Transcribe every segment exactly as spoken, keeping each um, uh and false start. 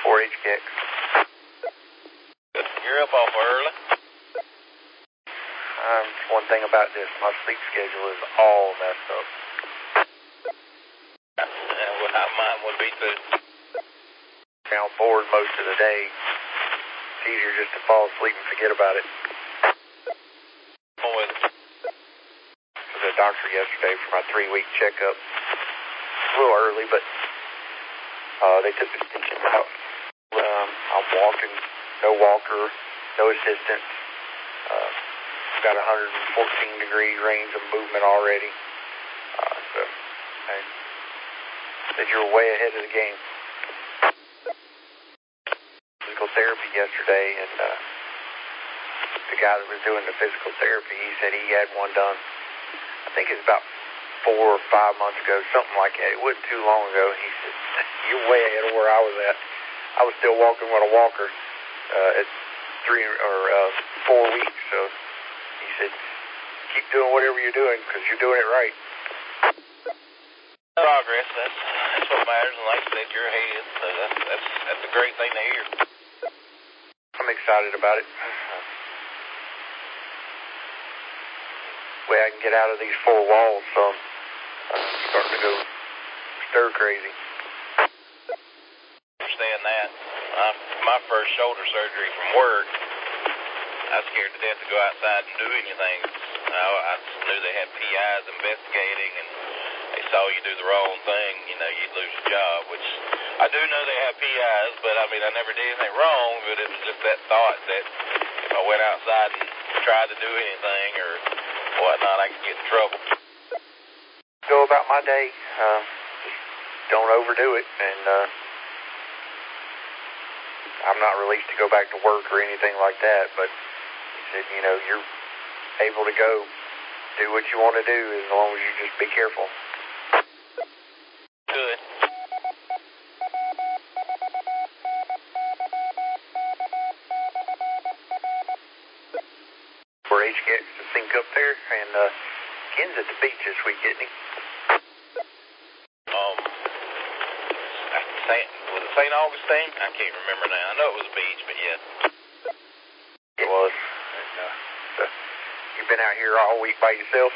four H K X. You're up awful early. Um, one thing about this, my sleep schedule is all messed up. Yeah, well, mine would be too. I'm bored most of the day. It's easier just to fall asleep and forget about it. What was it? To the doctor yesterday for my three-week checkup. A little early, but uh, they took the stitches out. Um, I'm walking, no walker, no assistance. Uh, got one hundred fourteen degree range of movement already. Uh, so, I said you're way ahead of the game. Physical therapy yesterday, and uh, the guy that was doing the physical therapy, he said he had one done. I think it's about four or five months ago, something like that. It wasn't too long ago. He said, you're way ahead of where I was at. I was still walking with a walker uh, at three or uh, four weeks. So he said, keep doing whatever you're doing because you're doing it right. Progress, that's, that's what matters. And like I said, you're ahead. So that's, that's, that's a great thing to hear. I'm excited about it. Way I can get out of these four walls, so I'm starting to go stir crazy. Understand that. My, my first shoulder surgery from work, I was scared to death to go outside and do anything. I, I just knew they had P Is investigating, and they saw you do the wrong thing, you know, you'd lose your job, which I do know they have P Is, but I mean, I never did anything wrong, but it was just that thought that if I went outside and tried to do anything or whatnot, I could get in trouble. Go about my day, uh, just don't overdo it, and uh, I'm not released to go back to work or anything like that, but he said, you know, you're able to go do what you want to do as long as you just be careful. Good. For H K X to sync up there, and uh, Ken's at the beach this week, isn't he? Um, Saint, was it Saint Augustine? I can't remember now. I know it was a beach, but yeah. It was. And, uh, so you've been out here all week by yourself?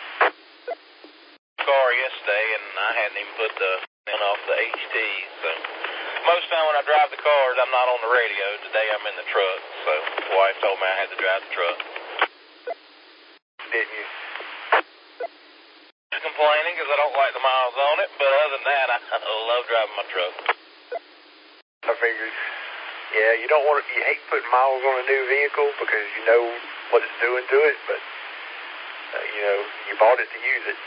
Car yesterday, and I hadn't even put the on off the H T, so most of the time when I drive the cars, I'm not on the radio. Today I'm in the truck, so the wife told me I had to drive the truck. Didn't you? Complaining because I don't like the miles on it, but other than that, I love driving my truck. I figured. Yeah, you don't want to, you hate putting miles on a new vehicle because you know what it's doing to it, but, uh, you know, you bought it to use it.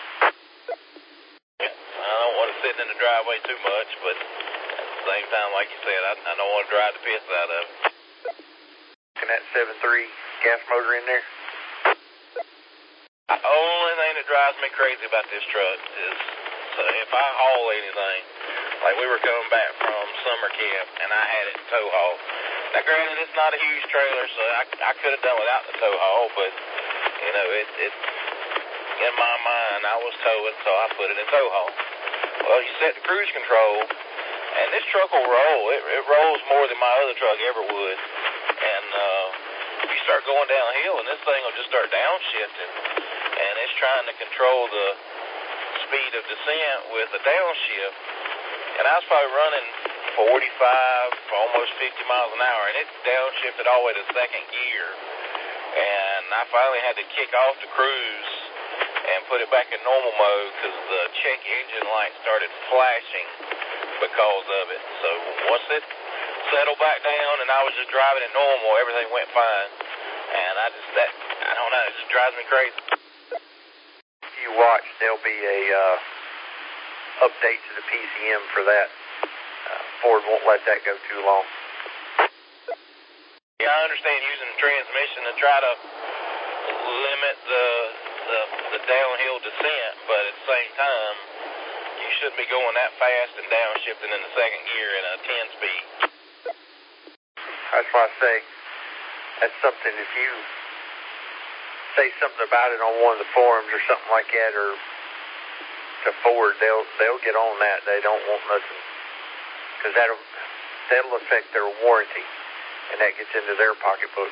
Yeah, I don't want it sitting in the driveway too much, but at the same time, like you said, I, I don't want to drive the piss out of it. And that seven three gas motor in there? The only thing that drives me crazy about this truck is so if I haul anything, like we were coming back from summer camp and I had it tow haul. Now granted, it's not a huge trailer, so I, I could have done without the tow haul, but you know, it, it in my mind I was towing, so I put it in tow haul. Well, you set the cruise control, and this truck will roll. It, it rolls more than my other truck ever would, and uh, you start going downhill, and this thing will just start downshifting. And it's trying to control the speed of descent with a downshift. And I was probably running forty-five, almost fifty miles an hour, and it downshifted all the way to second gear. And I finally had to kick off the cruise and put it back in normal mode because the check engine light started flashing because of it. So once it settled back down and I was just driving it normal, everything went fine. And I just, that, I don't know, it just drives me crazy. You watch, there'll be a uh, update to the P C M for that. Uh, Ford won't let that go too long. Yeah, I understand using the transmission to try to limit the, the the downhill descent, but at the same time, you shouldn't be going that fast and downshifting in the second gear at a ten speed. That's why I say that's something, if you say something about it on one of the forums or something like that, or to Ford, they'll they'll get on that. They don't want nothing, because that'll that'll affect their warranty, and that gets into their pocketbook.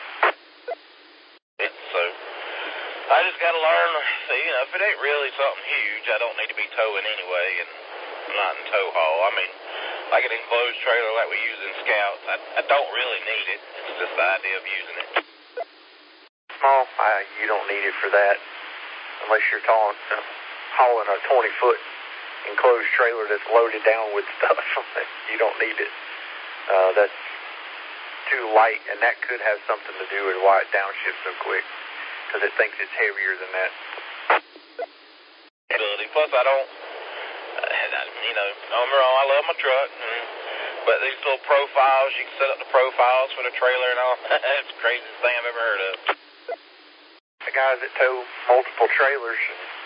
Yeah, so I just got to learn, you know, if it ain't really something huge, I don't need to be towing anyway, and I'm not in tow haul. I mean, like an enclosed trailer like we use in Scouts, I, I don't really need it. It's just the idea of using it. Small, uh, you don't need it for that, unless you're towing, uh, hauling a twenty-foot enclosed trailer that's loaded down with stuff. You don't need it. Uh, that's too light, and that could have something to do with why it downshifts so quick, because it thinks it's heavier than that. Plus, I don't, uh, you know, don't get me wrong, I love my truck, and, but these little profiles, you can set up the profiles for the trailer and all. It's the craziest thing I've ever heard of. The guys that tow multiple trailers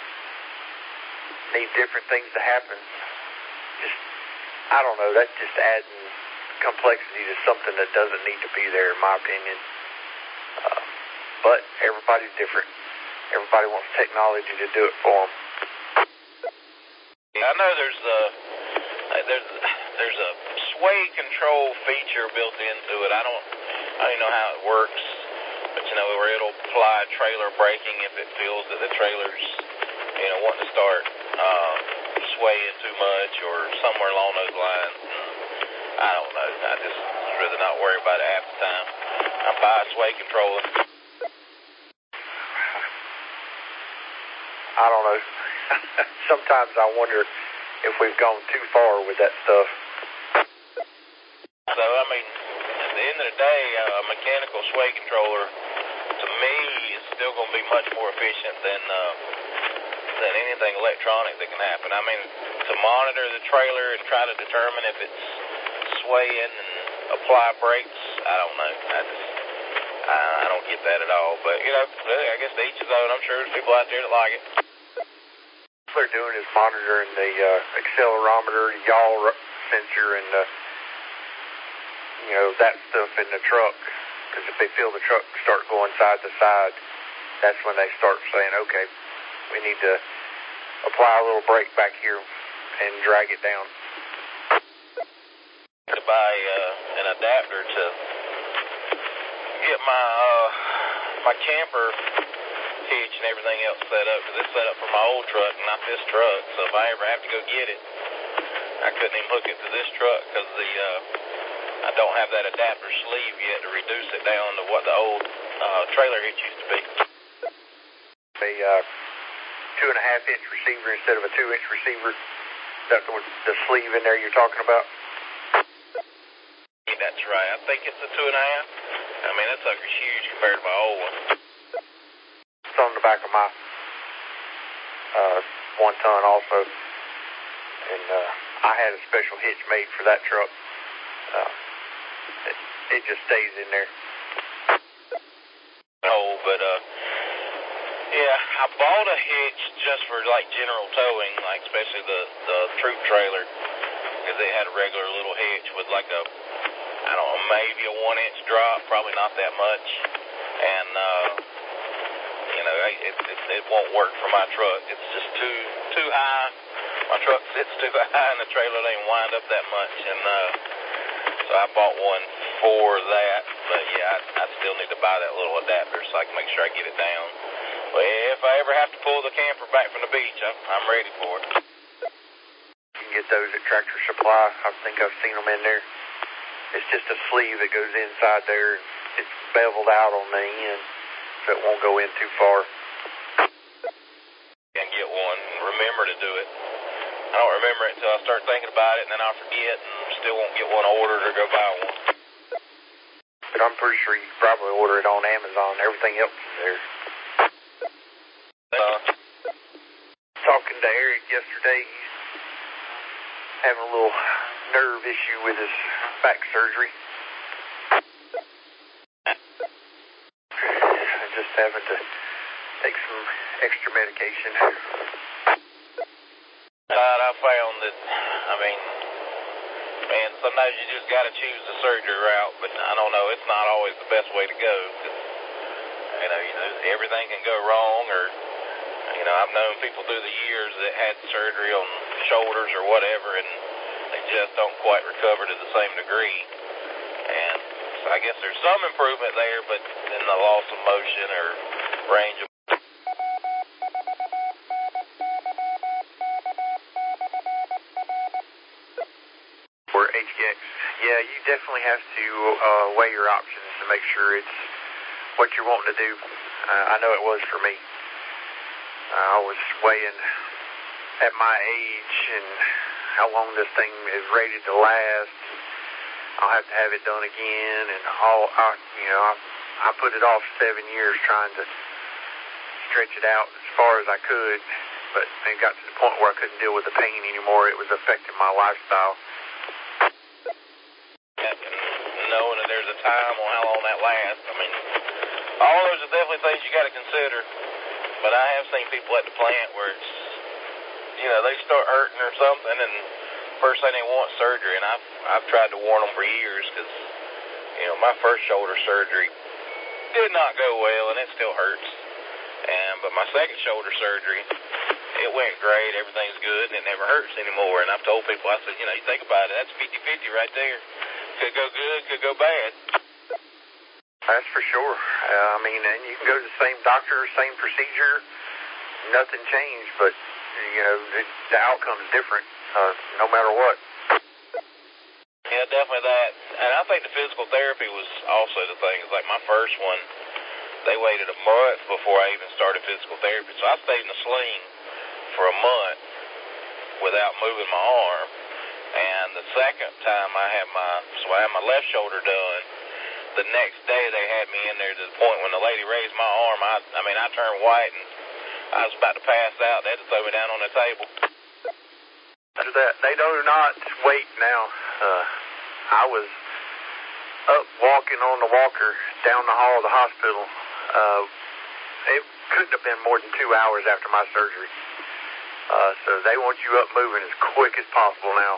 need different things to happen. Just, I don't know, that's just adding complexity to something that doesn't need to be there, in my opinion. Uh, but everybody's different. Everybody wants technology to do it for them. Yeah, I know there's a, there's, there's a sway control feature built into it. I don't, I don't even know how it works, but you know, where it'll apply trailer braking if it feels that the trailer's, you know, wanting to start uh, swaying too much or somewhere along those lines. I don't know. I just rather not worry about it half the time. I buy a sway controller. I don't know. Sometimes I wonder if we've gone too far with that stuff. So, I mean, at the end of the day, uh, a mechanical sway controller, to me, is still going to be much more efficient than uh, than anything electronic that can happen. I mean, to monitor the trailer and try to determine if it's swaying and apply brakes, I don't know. I just, I, I don't get that at all. But, you know, I guess to each his own. I'm sure there's people out there that like it. What they're doing is monitoring the uh, accelerometer, yaw sensor, and uh, you know, that stuff in the truck. Because if they feel the truck start going side to side, that's when they start saying, okay, we need to apply a little brake back here and drag it down. To buy uh, an adapter to get my uh, my camper hitch and everything else set up, because it's set up for my old truck, not this truck. So if I ever have to go get it, I couldn't even hook it to this truck because the uh, I don't have that adapter sleeve yet to reduce it down to what the old uh, trailer hitch used to be. A uh, two and a half inch receiver instead of a two inch receiver. That's the, the sleeve in there you're talking about. Yeah, that's right. I think it's a two and a half. I mean, that sucker's huge compared to my old one. It's on the back of my uh, one ton also, and uh, I had a special hitch made for that truck. Uh, it, it just stays in there. Oh, but uh, yeah, I bought a hitch just for like general towing, like especially the the troop trailer, because they had a regular little hitch with like a, I don't know, maybe a one inch drop, probably not that much, and uh, you know, it, it it won't work for my truck. It's just too too high. My truck sits too high, and the trailer doesn't wind up that much, and uh, so I bought one for that. But yeah, I, I still need to buy that little adapter so I can make sure I get it down. But if I ever have to pull the camper back from the beach, I'm, I'm ready for it. You can get those at Tractor Supply. I think I've seen them in there. It's just a sleeve that goes inside there. It's beveled out on the end, so it won't go in too far. And get one and remember to do it. I don't remember it until I start thinking about it, and then I'll forget and still won't get one ordered or go buy one. But I'm pretty sure you can probably order it on Amazon. Everything else is there. Uh, Talking to Eric yesterday, he's having a little nerve issue with his back surgery. Just having to take some extra medication. God, I found that, I mean, man, sometimes you just got to choose the surgery route, but I don't know, it's not always the best way to go. Cause, you know, you know, everything can go wrong, or, you know, I've known people through the years that had surgery on shoulders or whatever, and They just don't quite recover to the same degree. And so I guess there's some improvement there, but in the loss of motion or range of for H K X. Yeah, you definitely have to uh, weigh your options to make sure it's what you're wanting to do. Uh, I know it was for me. Uh, I was weighing at my age and how long this thing is rated to last. I'll have to have it done again, and all I, you know, I, I put it off seven years trying to stretch it out as far as I could, but it got to the point where I couldn't deal with the pain anymore. It was affecting my lifestyle. Knowing that there's a time on how long that lasts, I mean, all those are definitely things you got to consider. But I have seen people at the plant where it's, you know, they start hurting or something, and first thing they want is surgery. And I've I've tried to warn them for years because, you know, my first shoulder surgery did not go well, and it still hurts. And but my second shoulder surgery, it went great. Everything's good, and it never hurts anymore. And I've told people, I said, you know, you think about it, that's fifty-fifty right there. Could go good, could go bad. That's for sure. Uh, I mean, and you can go to the same doctor, same procedure, nothing changed, but, you know, the, the outcome's different, uh, no matter what. Yeah, definitely that. And I think the physical therapy was also the thing. It's like my first one, they waited a month before I even started physical therapy. So I stayed in a sling for a month without moving my arm. And the second time I had my, so I had my left shoulder done, the next day they had me in there to the point when the lady raised my arm, I, I mean, I turned white and I was about to pass out. They had to throw me down on the table. After that, they do not wait now. Uh, I was up walking on the walker down the hall of the hospital. Uh, it couldn't have been more than two hours after my surgery. Uh, so they want you up moving as quick as possible now.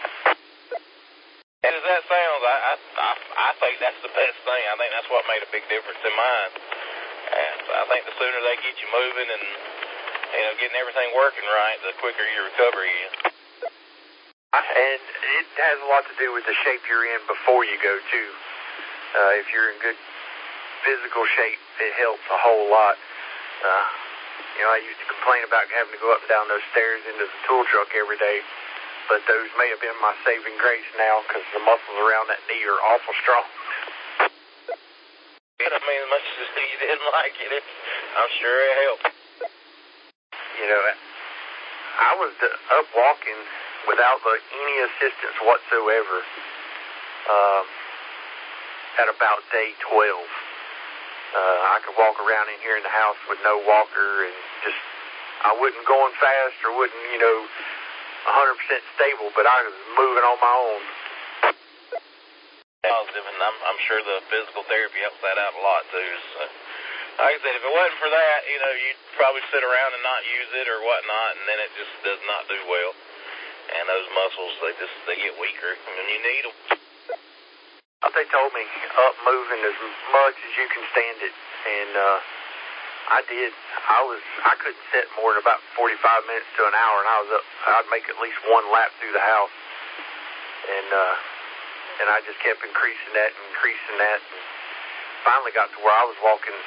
As that sounds, I, I, I, I think that's the best thing. I think that's what made a big difference in mine. And I think the sooner they get you moving and, you know, getting everything working right, the quicker your recovery is. And it has a lot to do with the shape you're in before you go, too. Uh, if you're in good physical shape, it helps a whole lot. Uh, you know, I used to complain about having to go up and down those stairs into the tool truck every day, but those may have been my saving grace now because the muscles around that knee are awful strong. I mean, as much as you didn't like it, it I'm sure it helped. You know, I was up walking without the, any assistance whatsoever um, at about day twelve. Uh, I could walk around in here in the house with no walker and just, I wasn't going fast or wasn't, you know, one hundred percent stable, but I was moving on my own. Positive, and I'm, I'm sure the physical therapy helps that out a lot, too. So, like I said, if it wasn't for that, you know, you'd probably sit around and not use it or whatnot, and then it just does not do well. And those muscles, they just, they get weaker when you need them. They told me up moving as much as you can stand it, and uh, I did. I was, I couldn't sit more than about forty-five minutes to an hour, and I was up, I'd make at least one lap through the house. And, uh, and I just kept increasing that and increasing that, and finally got to where I was walking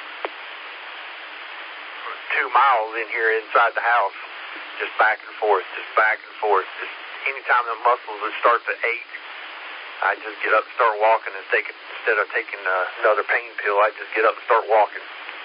two miles in here inside the house, just back and forth, just back and forth. Just anytime the muscles would start to ache, I'd just get up and start walking and take it, instead of taking uh, another pain pill, I'd just get up and start walking.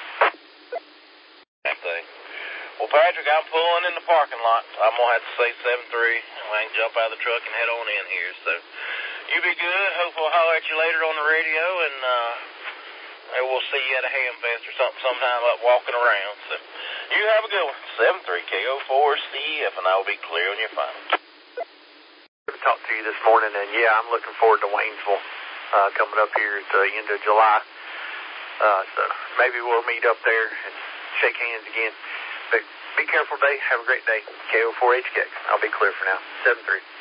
Same thing. Well, Patrick, I'm pulling in the parking lot. I'm going to have to say seven three, and I can jump out of the truck and head on in here. So you be good. Hope we'll holler at you later on the radio, and uh, maybe we'll see you at a ham fest or something sometime up walking around. So you have a good one. seven three K O four C F, and I will be clear on your final. Talk to you this morning, and yeah, I'm looking forward to Waynesville uh, coming up here at the end of July. Uh, so maybe we'll meet up there and shake hands again. But be careful today. Have a great day. K O four H K X. I'll be clear for now. seven three.